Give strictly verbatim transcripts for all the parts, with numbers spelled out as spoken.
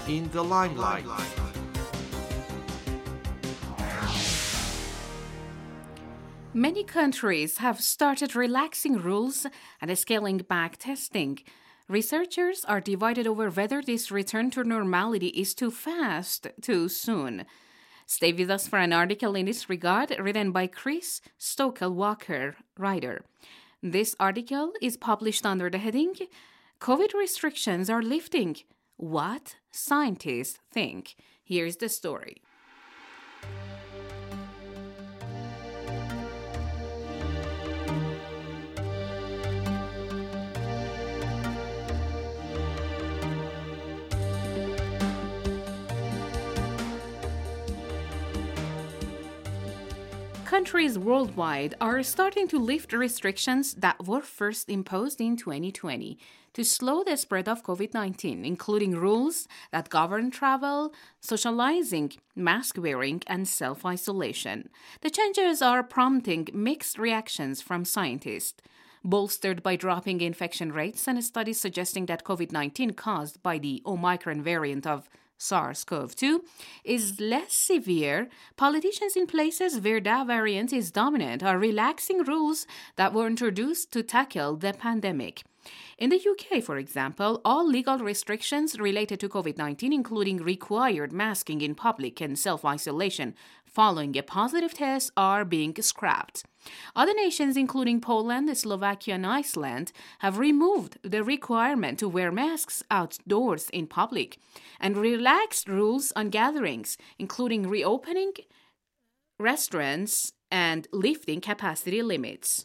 in the limelight. Many countries have started relaxing rules and scaling back testing. Researchers are divided over whether this return to normality is too fast, too soon. Stay with us for an article in this regard written by Chris Stokel-Walker, writer. This article is published under the heading, COVID restrictions are lifting. What scientists think. Here's the story. Countries worldwide are starting to lift restrictions that were first imposed in twenty twenty to slow the spread of COVID nineteen, including rules that govern travel, socializing, mask wearing, and self-isolation. The changes are prompting mixed reactions from scientists. Bolstered by dropping infection rates and studies suggesting that COVID nineteen caused by the Omicron variant of SARS-C o V two is less severe, politicians in places where that variant is dominant are relaxing rules that were introduced to tackle the pandemic. In the U K, for example, all legal restrictions related to COVID nineteen, including required masking in public and self-isolation following a positive test, are being scrapped. Other nations, including Poland, Slovakia, and Iceland, have removed the requirement to wear masks outdoors in public and relaxed rules on gatherings, including reopening restaurants and lifting capacity limits.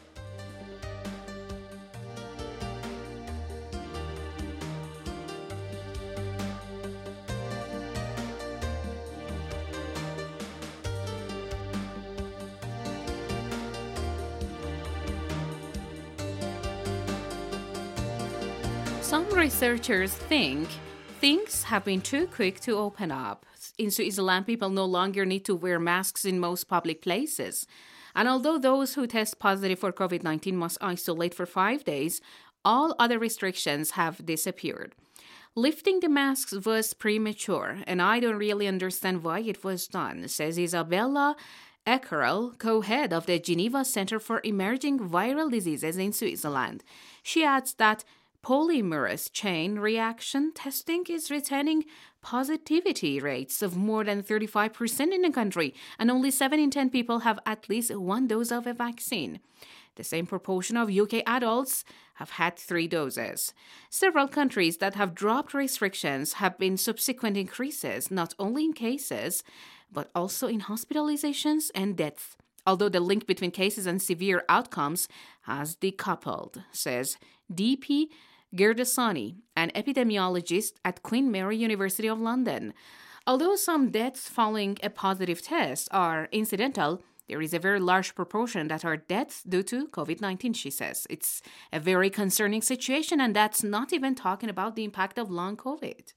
Some researchers think things have been too quick to open up. In Switzerland, people no longer need to wear masks in most public places. And although those who test positive for COVID nineteen must isolate for five days, all other restrictions have disappeared. Lifting the masks was premature, and I don't really understand why it was done, says Isabella Eckerl, co-head of the Geneva Center for Emerging Viral Diseases in Switzerland. She adds that polymerase chain reaction testing is retaining positivity rates of more than thirty-five percent in the country, and only seven in ten people have at least one dose of a vaccine. The same proportion of U K adults have had three doses. Several countries that have dropped restrictions have been subsequent increases, not only in cases, but also in hospitalizations and deaths, although the link between cases and severe outcomes has decoupled, says D P Gerdesani, an epidemiologist at Queen Mary University of London. Although some deaths following a positive test are incidental, there is a very large proportion that are deaths due to COVID nineteen, she says. It's a very concerning situation, and that's not even talking about the impact of long COVID.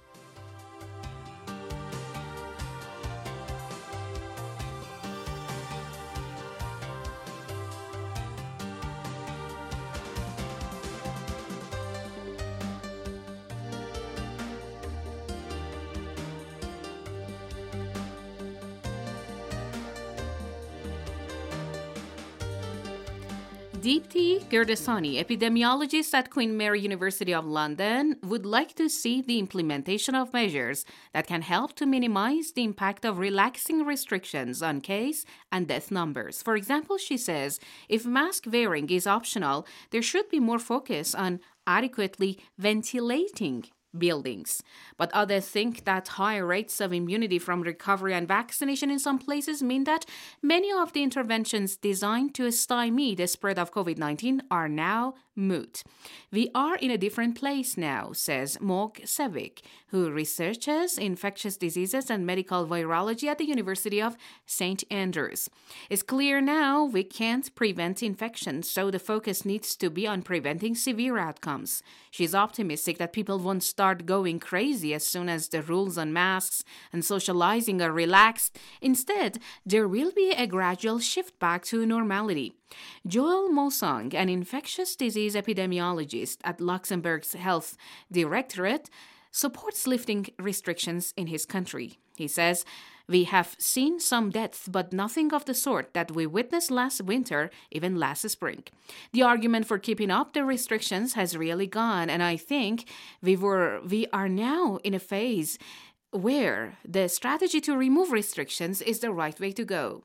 Deepti Gerdesani, epidemiologist at Queen Mary University of London, would like to see the implementation of measures that can help to minimize the impact of relaxing restrictions on case and death numbers. For example, she says, if mask wearing is optional, there should be more focus on adequately ventilating buildings. But others think that high rates of immunity from recovery and vaccination in some places mean that many of the interventions designed to stymie the spread of COVID nineteen are now moot. We are in a different place now, says Mok Sevik, who researches infectious diseases and medical virology at the University of Saint Andrews. It's clear now we can't prevent infections, so the focus needs to be on preventing severe outcomes. She's optimistic that people won't start going crazy as soon as the rules on masks and socializing are relaxed. Instead, there will be a gradual shift back to normality. Joel Mosong, an infectious disease epidemiologist at Luxembourg's Health Directorate, supports lifting restrictions in his country. He says, "We have seen some deaths, but nothing of the sort that we witnessed last winter, even last spring. The argument for keeping up the restrictions has really gone, and I think we were we are now in a phase where the strategy to remove restrictions is the right way to go."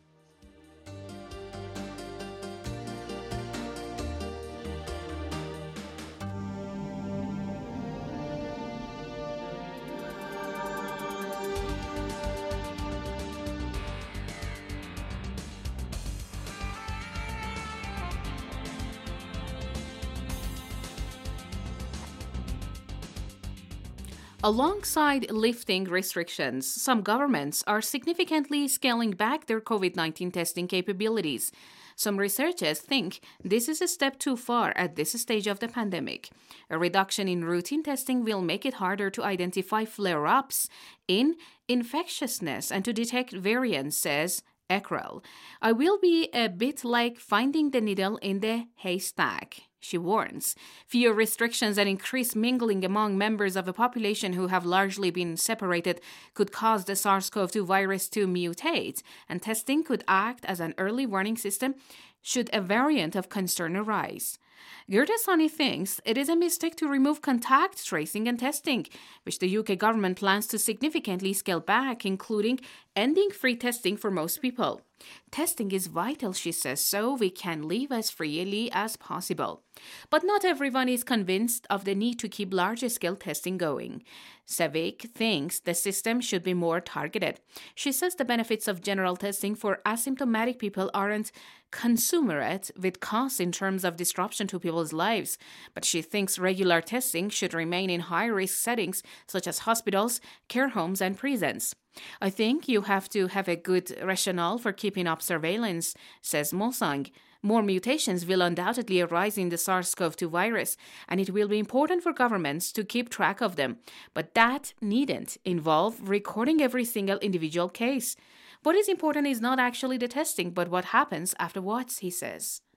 Alongside lifting restrictions, some governments are significantly scaling back their COVID nineteen testing capabilities. Some researchers think this is a step too far at this stage of the pandemic. A reduction in routine testing will make it harder to identify flare-ups in infectiousness and to detect variants, says Eckrell. "I will be a bit like finding the needle in the haystack," she warns. Fewer restrictions and increased mingling among members of a population who have largely been separated could cause the SARS-C o V two virus to mutate, and testing could act as an early warning system should a variant of concern arise. Gurdasani thinks it is a mistake to remove contact tracing and testing, which the U K government plans to significantly scale back, including ending free testing for most people. "Testing is vital," she says, "so we can live as freely as possible." But not everyone is convinced of the need to keep larger-scale testing going. Savick thinks the system should be more targeted. She says the benefits of general testing for asymptomatic people aren't commensurate with costs in terms of disruption to people's lives, but she thinks regular testing should remain in high-risk settings such as hospitals, care homes, and prisons. "I think you have to have a good rationale for keeping up surveillance," says Mosang. "More mutations will undoubtedly arise in the SARS-C o V two virus, and it will be important for governments to keep track of them. But that needn't involve recording every single individual case. What is important is not actually the testing, but what happens afterwards," he says.